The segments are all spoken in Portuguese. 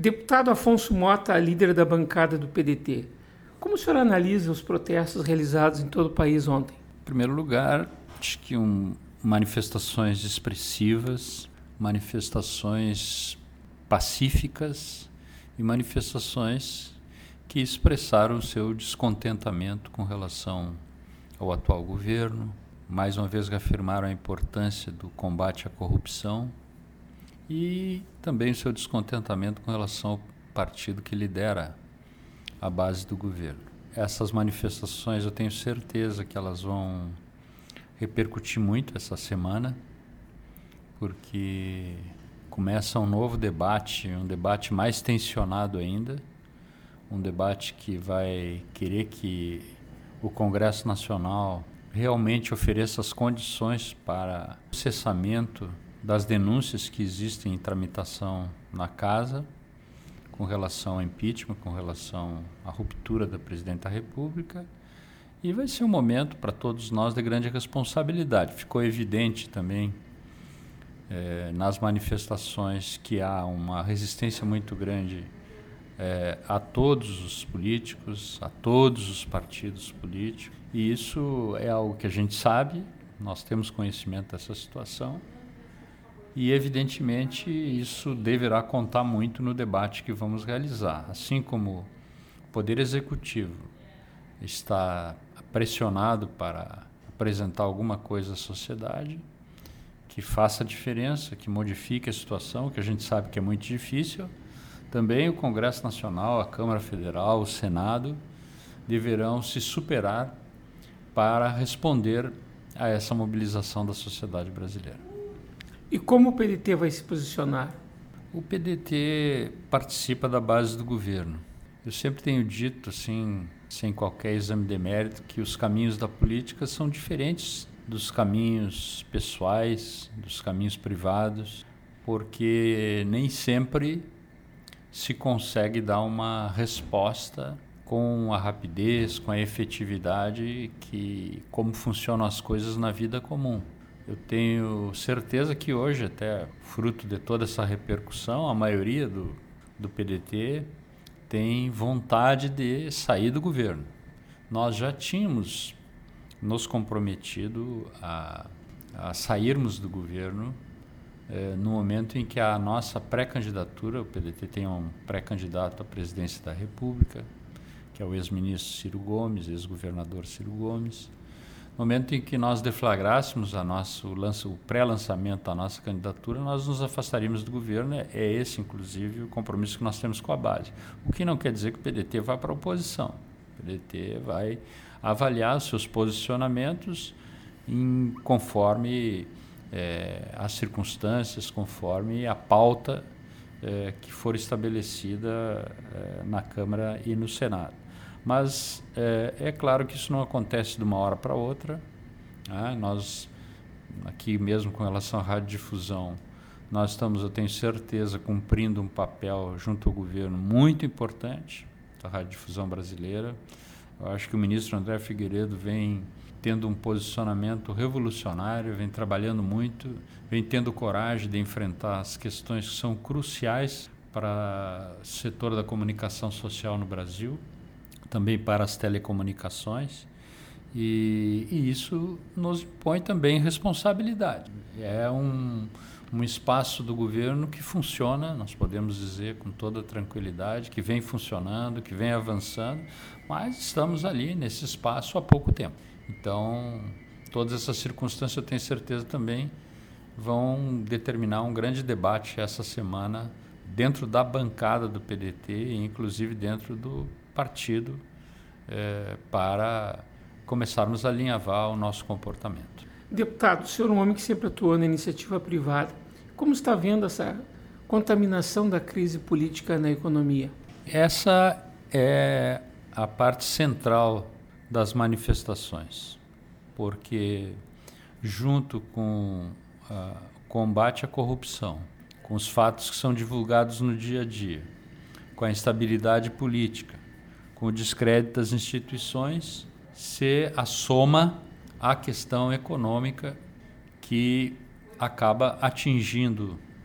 Deputado Afonso Mota, líder da bancada do PDT, como o senhor analisa os protestos realizados em todo o país ontem? Em primeiro lugar, acho que manifestações expressivas, manifestações pacíficas e manifestações que expressaram o seu descontentamento com relação ao atual governo, mais uma vez reafirmaram a importância do combate à corrupção e também o seu descontentamento com relação ao partido que lidera a base do governo. Essas manifestações eu tenho certeza que elas vão repercutir muito essa semana, porque começa um novo debate, um debate mais tensionado ainda, um debate que vai querer que o Congresso Nacional realmente ofereça as condições para o cessamento das denúncias que existem em tramitação na Casa com relação ao impeachment, com relação à ruptura da Presidente da República, e vai ser um momento para todos nós de grande responsabilidade. Ficou evidente também nas manifestações que há uma resistência muito grande a todos os políticos, a todos os partidos políticos, e isso é algo que a gente sabe, nós temos conhecimento dessa situação, e evidentemente isso deverá contar muito no debate que vamos realizar. Assim como o Poder Executivo está pressionado para apresentar alguma coisa à sociedade que faça a diferença, que modifique a situação, que a gente sabe que é muito difícil, também o Congresso Nacional, a Câmara Federal, o Senado deverão se superar para responder a essa mobilização da sociedade brasileira. E como o PDT vai se posicionar? O PDT participa da base do governo. Eu sempre tenho dito, assim, sem qualquer exame de mérito, que os caminhos da política são diferentes dos caminhos pessoais, dos caminhos privados, porque nem sempre se consegue dar uma resposta com a rapidez, com a efetividade que como funcionam as coisas na vida comum. Eu tenho certeza que hoje, até fruto de toda essa repercussão, a maioria do PDT tem vontade de sair do governo. Nós já tínhamos nos comprometido a sairmos do governo no momento em que a nossa pré-candidatura, o PDT tem um pré-candidato à presidência da República, que é o ex-ministro Ciro Gomes, ex-governador Ciro Gomes. No momento em que nós deflagrássemos o pré-lançamento da nossa candidatura, nós nos afastaríamos do governo. É esse, inclusive, o compromisso que nós temos com a base. O que não quer dizer que o PDT vá para a oposição. O PDT vai avaliar os seus posicionamentos conforme as circunstâncias, conforme a pauta que for estabelecida na Câmara e no Senado. Mas é claro que isso não acontece de uma hora para outra. Nós, aqui mesmo com relação à radiodifusão, nós estamos, eu tenho certeza, cumprindo um papel junto ao governo muito importante da radiodifusão brasileira. Eu acho que o ministro André Figueiredo vem tendo um posicionamento revolucionário, vem trabalhando muito, vem tendo coragem de enfrentar as questões que são cruciais para o setor da comunicação social no Brasil, também para as telecomunicações, e isso nos impõe também responsabilidade. É um espaço do governo que funciona, nós podemos dizer com toda tranquilidade, que vem funcionando, que vem avançando, mas estamos ali nesse espaço há pouco tempo. Então, todas essas circunstâncias, eu tenho certeza também, vão determinar um grande debate essa semana dentro da bancada do PDT e inclusive dentro do partido para começarmos a alinhavar o nosso comportamento. Deputado, o senhor é um homem que sempre atuou na iniciativa privada. Como está vendo essa contaminação da crise política na economia? Essa é a parte central das manifestações, porque junto com o combate à corrupção, com os fatos que são divulgados no dia a dia, com a instabilidade política, com o descrédito das instituições, se assoma a questão econômica que acaba atingindo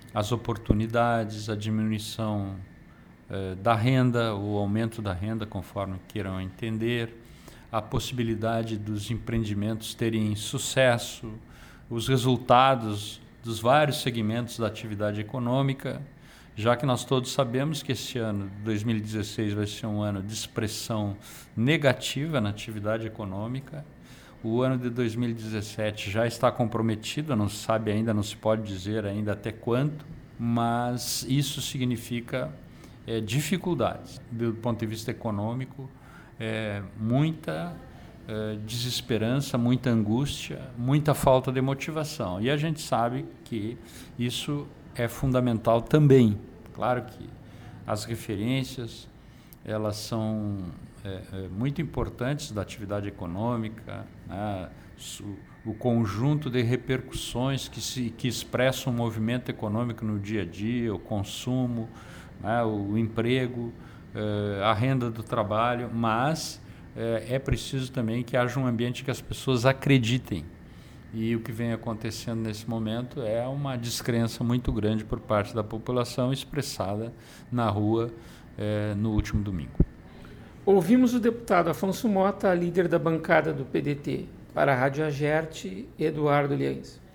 as oportunidades, a diminuição da renda, o aumento da renda, conforme queiram entender, a possibilidade dos empreendimentos terem sucesso, os resultados dos vários segmentos da atividade econômica, já que nós todos sabemos que esse ano, 2016, vai ser um ano de expressão negativa na atividade econômica. O ano de 2017 já está comprometido, não se sabe ainda, não se pode dizer ainda até quanto, mas isso significa dificuldades do ponto de vista econômico, muita desesperança, muita angústia, muita falta de motivação. E a gente sabe que isso é fundamental também. Claro que as referências, elas são muito importantes da atividade econômica, né? O conjunto de repercussões que expressam o movimento econômico no dia a dia, o consumo, né? O emprego, a renda do trabalho, mas é preciso também que haja um ambiente que as pessoas acreditem. E o que vem acontecendo nesse momento é uma descrença muito grande por parte da população, expressada na rua no último domingo. Ouvimos o deputado Afonso Mota, líder da bancada do PDT. Para a Rádio Agerte, Eduardo Liães.